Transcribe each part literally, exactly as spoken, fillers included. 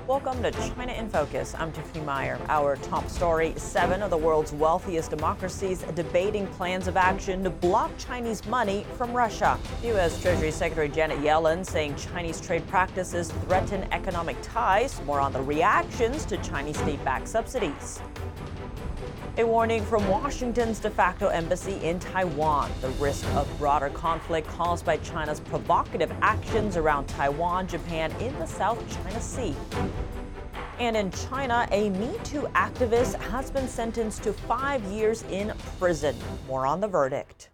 Welcome to China in Focus. I'm Tiffany Meyer. Our top story, seven of the world's wealthiest democracies debating plans of action to block Chinese money from Russia. U S. Treasury Secretary Janet Yellen saying Chinese trade practices threaten economic ties. More on the reactions to Chinese state-backed subsidies. A warning from Washington's de facto embassy in Taiwan. The risk of broader conflict caused by China's provocative actions around Taiwan, Japan, in the South China Sea. And in China, a Me Too activist has been sentenced to five years in prison. More on the verdict.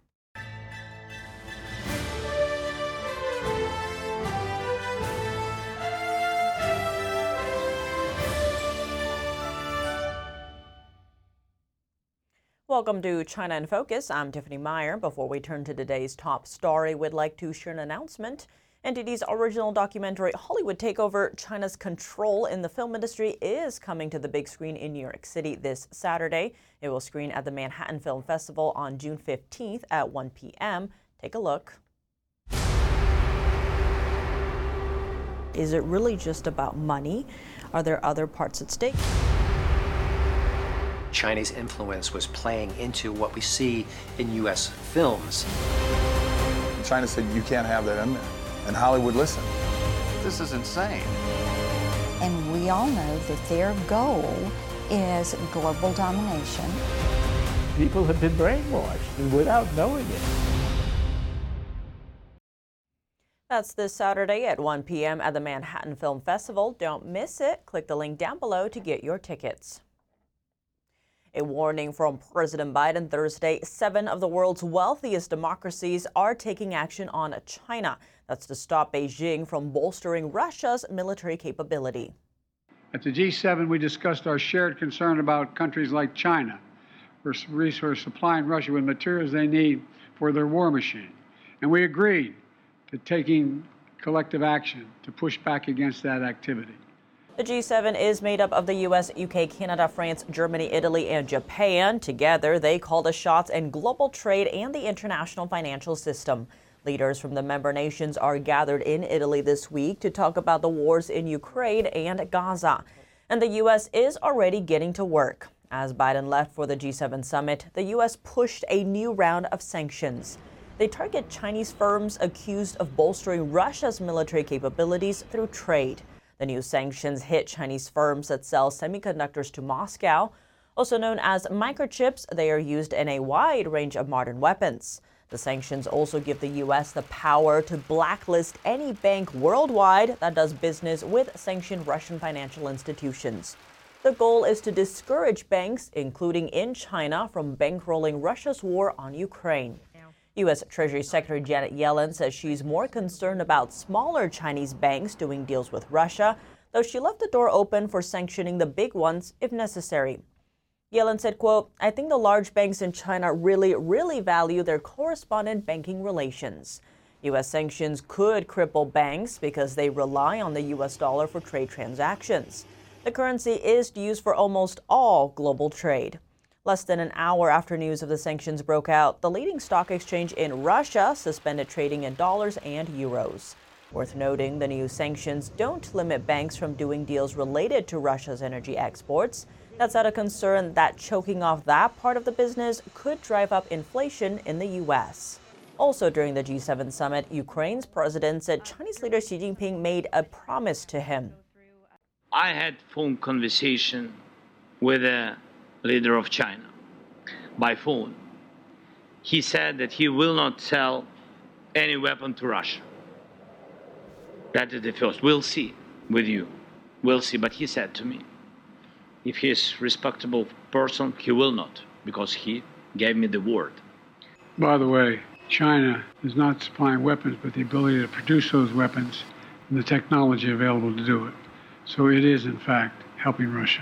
Welcome to China in Focus. I'm Tiffany Meyer. Before we turn to today's top story, we'd like to share an announcement. N T D's original documentary, Hollywood Takeover, China's Control in the Film Industry, is coming to the big screen in New York City this Saturday. It will screen at the Manhattan Film Festival on June fifteenth at one p m Take a look. Is it really just about money? Are there other parts at stake? Chinese influence was playing into what we see in U S films. China said, you can't have that in there. And Hollywood listened. This is insane. And we all know that their goal is global domination. People have been brainwashed without knowing it. That's this Saturday at one p m at the Manhattan Film Festival. Don't miss it. Click the link down below to get your tickets. A warning from President Biden Thursday. Seven of the world's wealthiest democracies are taking action on China. That's to stop Beijing from bolstering Russia's military capability. At the G seven, we discussed our shared concern about countries like China, for resource supplying Russia with materials they need for their war machine. And we agreed to taking collective action to push back against that activity. The G seven is made up of the U S, U K, Canada, France, Germany, Italy, and Japan. Together, they call the shots in global trade and the international financial system. Leaders from the member nations are gathered in Italy this week to talk about the wars in Ukraine and Gaza. And the U S is already getting to work. As Biden left for the G seven summit, the U S pushed a new round of sanctions. They target Chinese firms accused of bolstering Russia's military capabilities through trade. The new sanctions hit Chinese firms that sell semiconductors to Moscow. Also known as microchips, they are used in a wide range of modern weapons. The sanctions also give the U S the power to blacklist any bank worldwide that does business with sanctioned Russian financial institutions. The goal is to discourage banks, including in China, from bankrolling Russia's war on Ukraine. U S. Treasury Secretary Janet Yellen says she's more concerned about smaller Chinese banks doing deals with Russia, though she left the door open for sanctioning the big ones if necessary. Yellen said, quote, I think the large banks in China really, really value their correspondent banking relations. U S sanctions could cripple banks because they rely on the U S dollar for trade transactions. The currency is used for almost all global trade. Less than an hour after news of the sanctions broke out, the leading stock exchange in Russia suspended trading in dollars and euros. Worth noting, the new sanctions don't limit banks from doing deals related to Russia's energy exports. That's out of concern that choking off that part of the business could drive up inflation in the U S. Also during the G seven summit, Ukraine's president said Chinese leader Xi Jinping made a promise to him. I had phone conversation with a leader of China by phone. He said that he will not sell any weapon to Russia. That is the first. We'll see with you. We'll see. But he said to me, if he is a respectable person, he will not, because he gave me the word. By the way, China is not supplying weapons, but the ability to produce those weapons and the technology available to do it. So it is, in fact, helping Russia.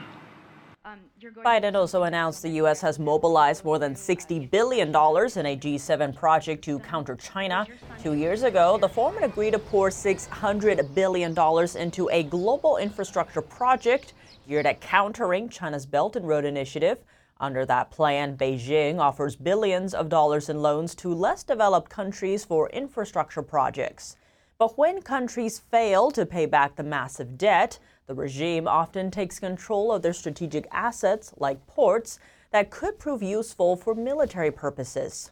Biden also announced the U S has mobilized more than sixty billion dollars in a G seven project to counter China. Two years ago, the forum agreed to pour six hundred billion dollars into a global infrastructure project geared at countering China's Belt and Road Initiative. Under that plan, Beijing offers billions of dollars in loans to less developed countries for infrastructure projects. But when countries fail to pay back the massive debt, the regime often takes control of their strategic assets, like ports, that could prove useful for military purposes.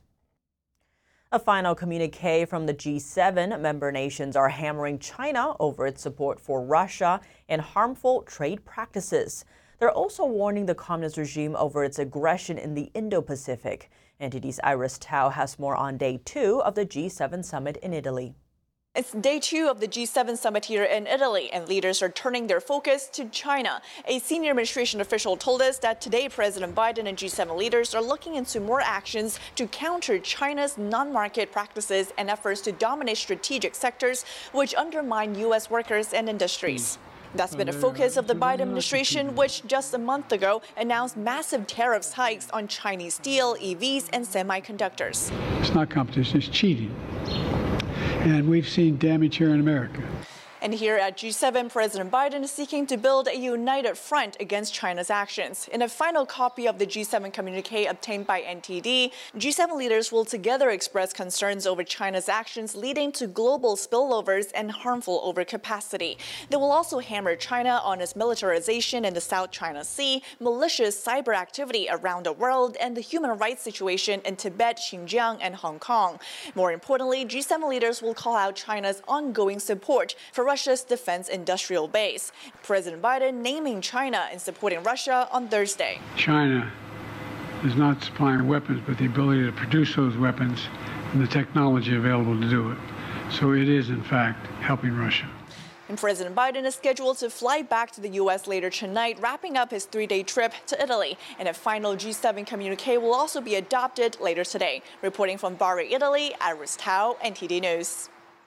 A final communique from the G seven member nations are hammering China over its support for Russia and harmful trade practices. They're also warning the communist regime over its aggression in the Indo-Pacific. N T D's Iris Tao has more on day two of the G seven summit in Italy. It's day two of the G seven summit here in Italy, and leaders are turning their focus to China. A senior administration official told us that today President Biden and G seven leaders are looking into more actions to counter China's non-market practices and efforts to dominate strategic sectors which undermine U S workers and industries. That's been a focus of the Biden administration, which just a month ago announced massive tariffs hikes on Chinese steel, E Vs, and semiconductors. It's not competition, it's cheating. And we've seen damage here in America. And here at G seven, President Biden is seeking to build a united front against China's actions. In a final copy of the G seven communique obtained by N T D, G seven leaders will together express concerns over China's actions leading to global spillovers and harmful overcapacity. They will also hammer China on its militarization in the South China Sea, malicious cyber activity around the world, and the human rights situation in Tibet, Xinjiang, and Hong Kong. More importantly, G seven leaders will call out China's ongoing support for Russia's defense industrial base. President Biden naming China and supporting Russia on Thursday. China is not supplying weapons, but the ability to produce those weapons and the technology available to do it. So it is, in fact, helping Russia. And President Biden is scheduled to fly back to the U S later tonight, wrapping up his three-day trip to Italy. And a final G seven communique will also be adopted later today. Reporting from Bari, Italy, Iris Tao, N T D News.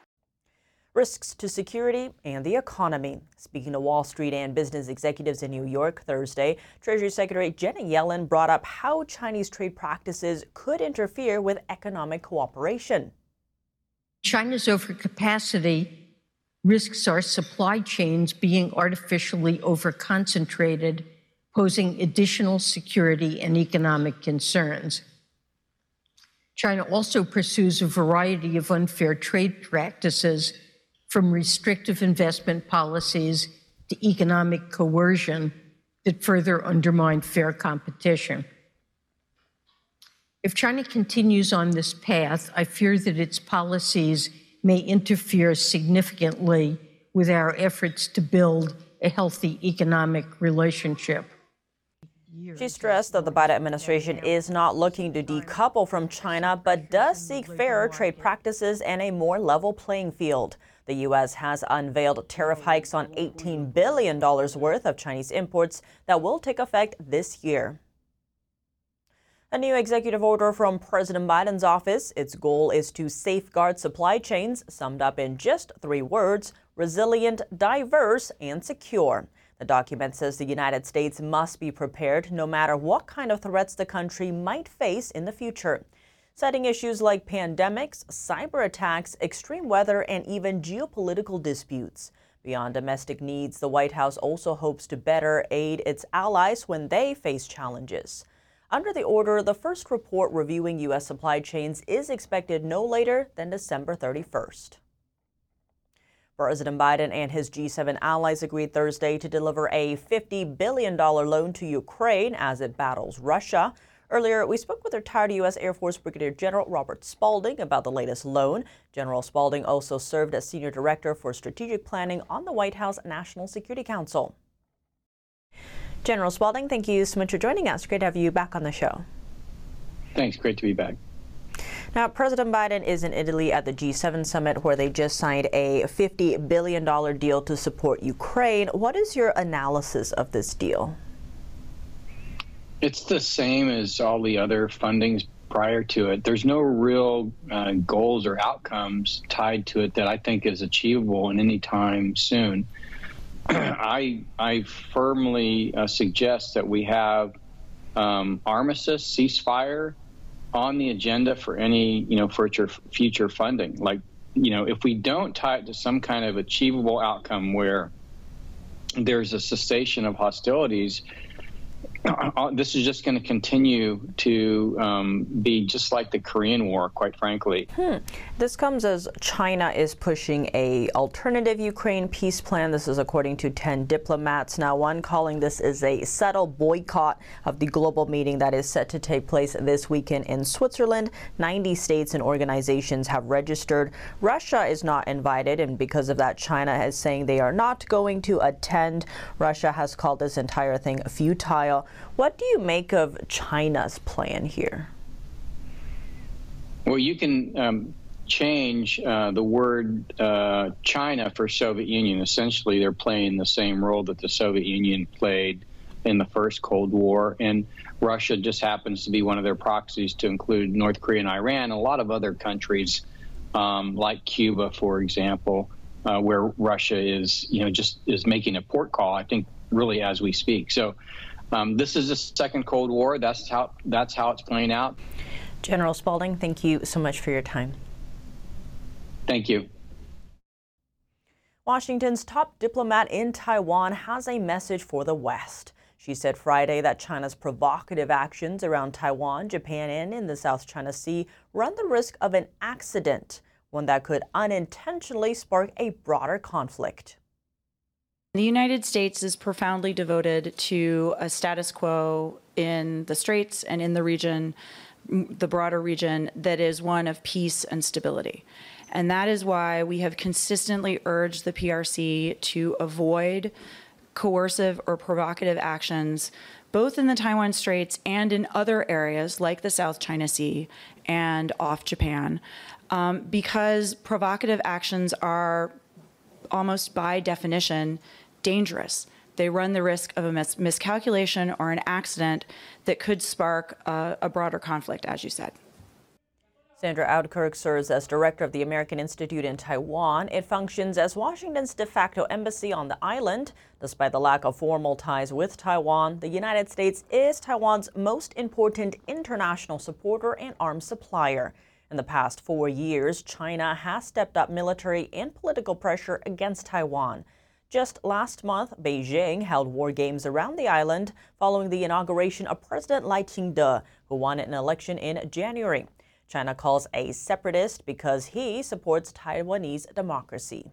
Risks to security and the economy. Speaking to Wall Street and business executives in New York Thursday, Treasury Secretary Janet Yellen brought up how Chinese trade practices could interfere with economic cooperation. China's overcapacity risks our supply chains being artificially overconcentrated, posing additional security and economic concerns. China also pursues a variety of unfair trade practices, from restrictive investment policies to economic coercion that further undermine fair competition. If China continues on this path, I fear that its policies may interfere significantly with our efforts to build a healthy economic relationship. She stressed that the Biden administration is not looking to decouple from China, but does seek fairer trade practices and a more level playing field. The U S has unveiled tariff hikes on eighteen billion dollars worth of Chinese imports that will take effect this year. A new executive order from President Biden's office. Its goal is to safeguard supply chains, summed up in just three words: resilient, diverse, and secure. The document says the United States must be prepared no matter what kind of threats the country might face in the future, citing issues like pandemics, cyber attacks, extreme weather, and even geopolitical disputes. Beyond domestic needs, the White House also hopes to better aid its allies when they face challenges. Under the order, the first report reviewing U S supply chains is expected no later than December thirty-first. President Biden and his G seven allies agreed Thursday to deliver a fifty billion dollars loan to Ukraine as it battles Russia. Earlier, we spoke with retired U S Air Force Brigadier General Robert Spalding about the latest loan. General Spalding also served as Senior Director for Strategic Planning on the White House National Security Council. General Spalding, thank you so much for joining us. Great to have you back on the show. Thanks. Great to be back. Now, President Biden is in Italy at the G seven summit, where they just signed a fifty billion dollars deal to support Ukraine. What is your analysis of this deal? It's the same as all the other fundings prior to it. There's no real uh, goals or outcomes tied to it that I think is achievable in any time soon. I I firmly uh, suggest that we have um, armistice, ceasefire on the agenda for any, you know, future future funding. Like, you know, if we don't tie it to some kind of achievable outcome where there's a cessation of hostilities, this is just going to continue to um, be just like the Korean War, quite frankly. Hmm. This comes as China is pushing a alternative Ukraine peace plan. This is according to ten diplomats. Now, one calling this is a subtle boycott of the global meeting that is set to take place this weekend in Switzerland. ninety states and organizations have registered. Russia is not invited, and because of that, China is saying they are not going to attend. Russia has called this entire thing futile. What do you make of China's plan here? Well, you can um, change uh, the word uh, China for Soviet Union. Essentially, they're playing the same role that the Soviet Union played in the first Cold War, and Russia just happens to be one of their proxies to include North Korea and Iran, and a lot of other countries um, like Cuba, for example, uh, where Russia is, you know, just is making a port call, I think, really as we speak. So um, this is the second Cold War. That's how that's how it's playing out. General Spalding, thank you so much for your time. Thank you. Washington's top diplomat in Taiwan has a message for the West. She said Friday that China's provocative actions around Taiwan, Japan, and in the South China Sea run the risk of an accident, one that could unintentionally spark a broader conflict. The United States is profoundly devoted to a status quo in the Straits and in the region, the broader region, that is one of peace and stability. And that is why we have consistently urged the P R C to avoid coercive or provocative actions, both in the Taiwan Straits and in other areas like the South China Sea and off Japan, um, because provocative actions are almost by definition dangerous. They run the risk of a mis- miscalculation or an accident that could spark a, a broader conflict, as you said. Sandra Oudkirk serves as director of the American Institute in Taiwan. It functions as Washington's de facto embassy on the island. Despite the lack of formal ties with Taiwan, the United States is Taiwan's most important international supporter and arms supplier. In the past four years, China has stepped up military and political pressure against Taiwan. Just last month, Beijing held war games around the island following the inauguration of President Lai Ching-te, who won an election in January. China calls a separatist because he supports Taiwanese democracy.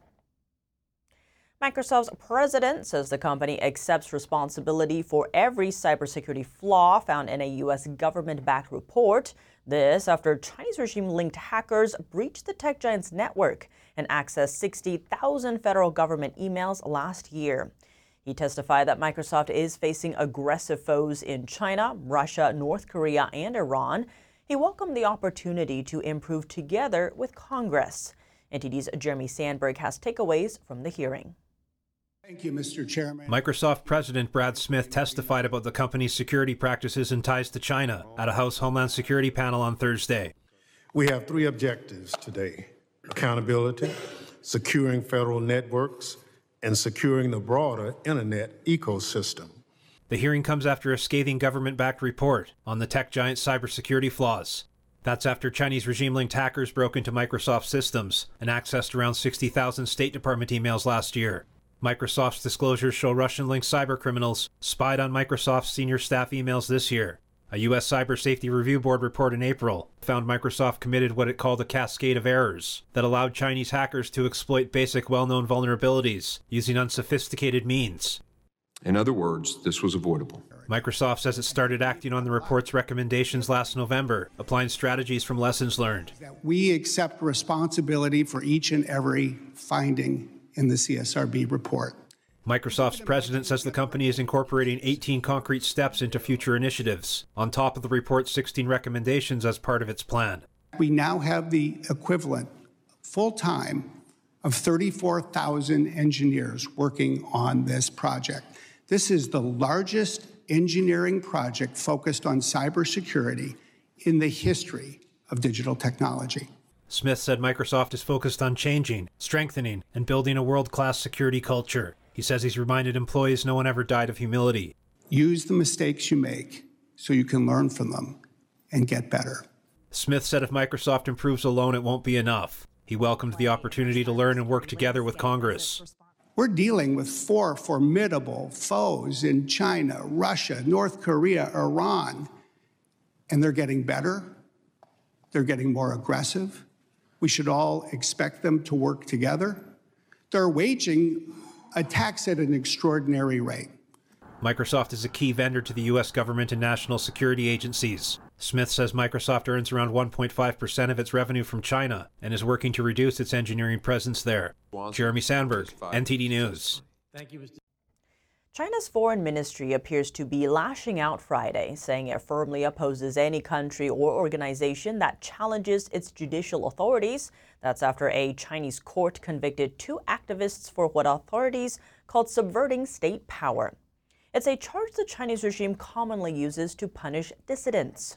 Microsoft's president says the company accepts responsibility for every cybersecurity flaw found in a U S government-backed report. This after Chinese regime-linked hackers breached the tech giant's network and accessed sixty thousand federal government emails last year. He testified that Microsoft is facing aggressive foes in China, Russia, North Korea, and Iran. He welcomed the opportunity to improve together with Congress. N T D's Jeremy Sandberg has takeaways from the hearing. Thank you, Mister Chairman. Microsoft President Brad Smith testified about the company's security practices and ties to China at a House Homeland Security panel on Thursday. We have three objectives today: accountability, securing federal networks, and securing the broader internet ecosystem. The hearing comes after a scathing government-backed report on the tech giant's cybersecurity flaws. That's after Chinese regime-linked hackers broke into Microsoft systems and accessed around sixty thousand State Department emails last year. Microsoft's disclosures show Russian-linked cybercriminals spied on Microsoft's senior staff emails this year. A U S Cyber Safety Review Board report in April found Microsoft committed what it called a cascade of errors that allowed Chinese hackers to exploit basic well-known vulnerabilities using unsophisticated means. In other words, this was avoidable. Microsoft says it started acting on the report's recommendations last November, applying strategies from lessons learned. We accept responsibility for each and every finding in the C S R B report. Microsoft's president says the company is incorporating eighteen concrete steps into future initiatives, on top of the report's sixteen recommendations as part of its plan. We now have the equivalent, full-time, of thirty-four thousand engineers working on this project. This is the largest engineering project focused on cybersecurity in the history of digital technology. Smith said Microsoft is focused on changing, strengthening, and building a world-class security culture. He says he's reminded employees no one ever died of humility. Use the mistakes you make so you can learn from them and get better. Smith said if Microsoft improves alone, it won't be enough. He welcomed the opportunity to learn and work together with Congress. We're dealing with four formidable foes in China, Russia, North Korea, Iran, and they're getting better. They're getting more aggressive. We should all expect them to work together. They're waging attacks at an extraordinary rate. Microsoft is a key vendor to the U S government and national security agencies. Smith says Microsoft earns around one point five percent of its revenue from China and is working to reduce its engineering presence there. Jeremy Sandberg, N T D News. Thank you. China's foreign ministry appears to be lashing out Friday, saying it firmly opposes any country or organization that challenges its judicial authorities. That's after a Chinese court convicted two activists for what authorities called subverting state power. It's a charge the Chinese regime commonly uses to punish dissidents.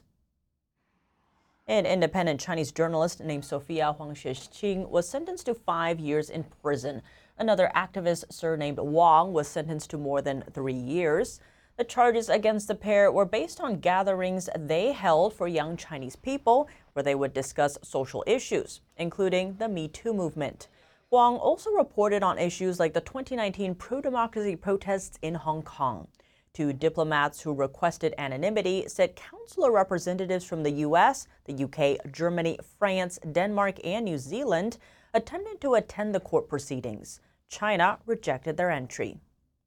An independent Chinese journalist named Sophia Huang Xueqing was sentenced to five years in prison. Another activist surnamed Wang was sentenced to more than three years. The charges against the pair were based on gatherings they held for young Chinese people, where they would discuss social issues, including the Me Too movement. Wang also reported on issues like the twenty nineteen pro-democracy protests in Hong Kong. Two diplomats who requested anonymity said consular representatives from the U S, the U K, Germany, France, Denmark, and New Zealand attempted to attend the court proceedings. China rejected their entry.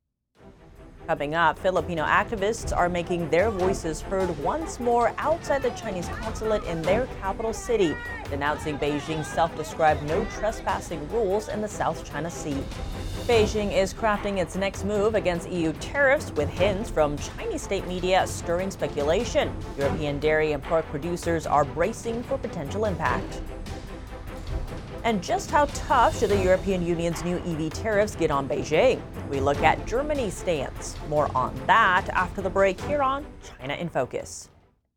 Coming up, Filipino activists are making their voices heard once more outside the Chinese consulate in their capital city, denouncing Beijing's self-described no trespassing rules in the South China Sea. Beijing is crafting its next move against E U tariffs, with hints from Chinese state media stirring speculation. European dairy and pork producers are bracing for potential impact. And just how tough should the European Union's new E V tariffs get on Beijing? We look at Germany's stance. More on that after the break here on China in Focus.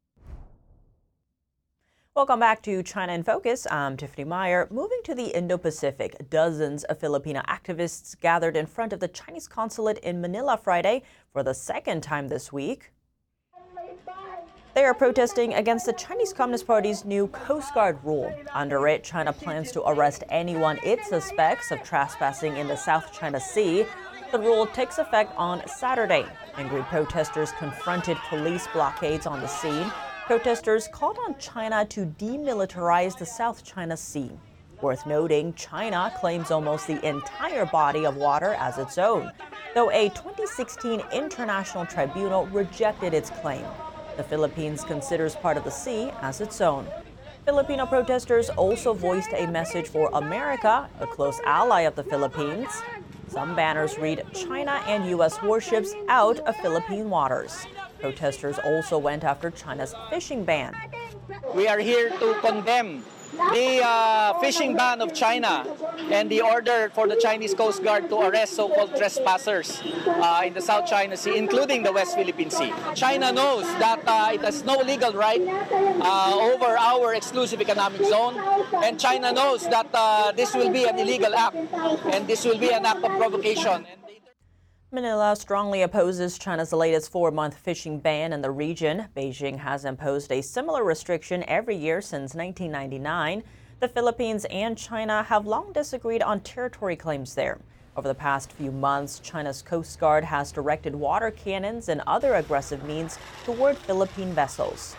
Welcome back to China in Focus. I'm Tiffany Meyer. Moving to the Indo-Pacific, dozens of Filipino activists gathered in front of the Chinese consulate in Manila Friday for the second time this week. They are protesting against the Chinese Communist Party's new Coast Guard rule. Under it, China plans to arrest anyone it suspects of trespassing in the South China Sea. The rule takes effect on Saturday. Angry protesters confronted police blockades on the scene. Protesters called on China to demilitarize the South China Sea. Worth noting, China claims almost the entire body of water as its own, though a twenty sixteen international tribunal rejected its claim. The Philippines considers part of the sea as its own. Filipino protesters also voiced a message for America, a close ally of the Philippines. Some banners read, "China and U S warships out of Philippine waters." Protesters also went after China's fishing ban. We are here to condemn the uh, fishing ban of China and the order for the Chinese Coast Guard to arrest so-called trespassers uh, in the South China Sea, including the West Philippine Sea. China knows that uh, it has no legal right uh, over our exclusive economic zone, and China knows that uh, this will be an illegal act, and this will be an act of provocation. Manila strongly opposes China's latest four-month fishing ban in the region. Beijing has imposed a similar restriction every year since nineteen ninety-nine. The Philippines and China have long disagreed on territory claims there. Over the past few months, China's Coast Guard has directed water cannons and other aggressive means toward Philippine vessels.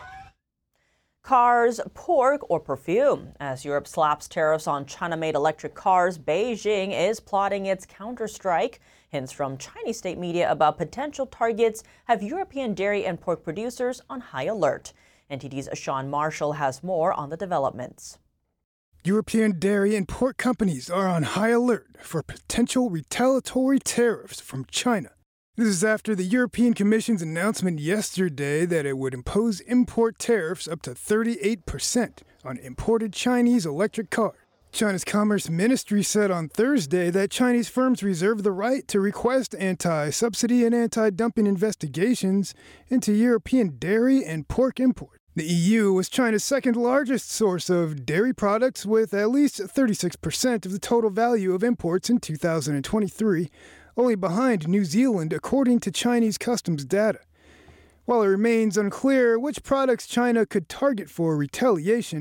Cars, pork, or perfume. As Europe slaps tariffs on China-made electric cars, Beijing is plotting its counterstrike. Hints from Chinese state media about potential targets have European dairy and pork producers on high alert. N T D's Sean Marshall has more on the developments. European dairy and pork companies are on high alert for potential retaliatory tariffs from China. This is after the European Commission's announcement yesterday that it would impose import tariffs up to thirty-eight percent on imported Chinese electric cars. China's Commerce Ministry said on Thursday that Chinese firms reserve the right to request anti-subsidy and anti-dumping investigations into European dairy and pork imports. The E U was China's second largest source of dairy products, with at least thirty-six percent of the total value of imports in two thousand twenty-three, only behind New Zealand according to Chinese customs data. While it remains unclear which products China could target for retaliation,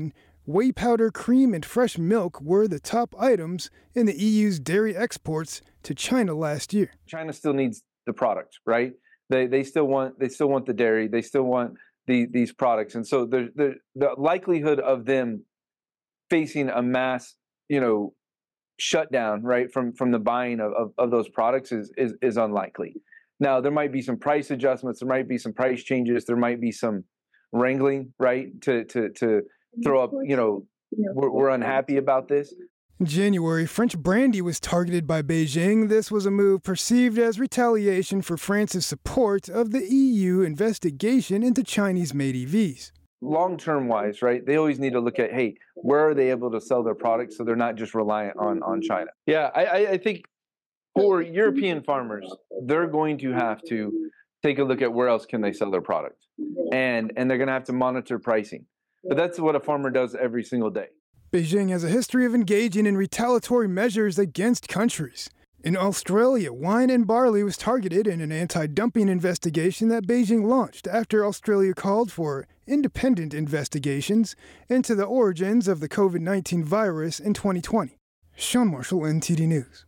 whey powder, cream, and fresh milk were the top items in the E U's dairy exports to China last year. China still needs the product, right? They they still want they still want the dairy. They still want the these products, and so the the the likelihood of them facing a mass, you know, shutdown, right, from from the buying of, of, of those products is, is is unlikely. Now there might be some price adjustments, there might be some price changes, there might be some wrangling, right, to to to throw up, you know, we're, we're unhappy about this. In January, French brandy was targeted by Beijing. This was a move perceived as retaliation for France's support of the E U investigation into Chinese-made E Vs. Long-term wise, right, they always need to look at, hey, where are they able to sell their products so they're not just reliant on, on China? Yeah, I, I think for European farmers, they're going to have to take a look at where else can they sell their product. And, and they're going to have to monitor pricing. But that's what a farmer does every single day. Beijing has a history of engaging in retaliatory measures against countries. In Australia, wine and barley was targeted in an anti-dumping investigation that Beijing launched after Australia called for independent investigations into the origins of the COVID nineteen virus in twenty twenty. Sean Marshall, N T D News.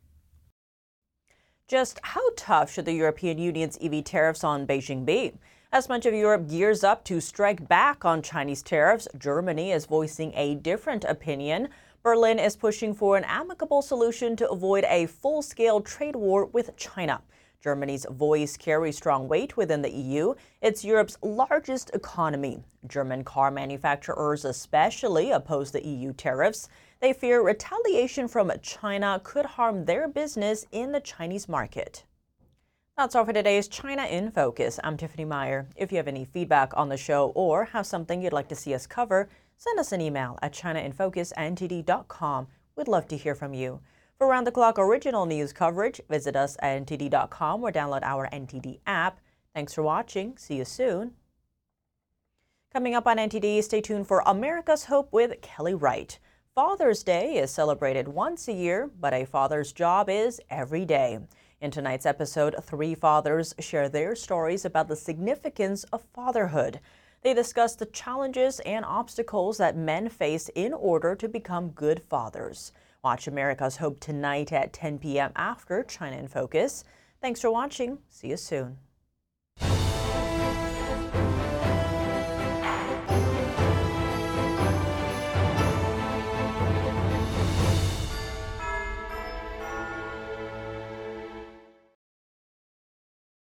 Just how tough should the European Union's E V tariffs on Beijing be? As much of Europe gears up to strike back on Chinese tariffs, Germany is voicing a different opinion. Berlin is pushing for an amicable solution to avoid a full-scale trade war with China. Germany's voice carries strong weight within the E U. It's Europe's largest economy. German car manufacturers especially oppose the E U tariffs. They fear retaliation from China could harm their business in the Chinese market. That's all for today's China in Focus. I'm Tiffany Meyer. If you have any feedback on the show or have something you'd like to see us cover, send us an email at china in focus n t d dot com. We'd love to hear from you. For round-the-clock original news coverage, visit us at N T D dot com or download our N T D app. Thanks for watching. See you soon. Coming up on N T D, stay tuned for America's Hope with Kelly Wright. Father's Day is celebrated once a year, but a father's job is every day. In tonight's episode, three fathers share their stories about the significance of fatherhood. They discuss the challenges and obstacles that men face in order to become good fathers. Watch America's Hope tonight at ten p m after China in Focus. Thanks for watching. See you soon.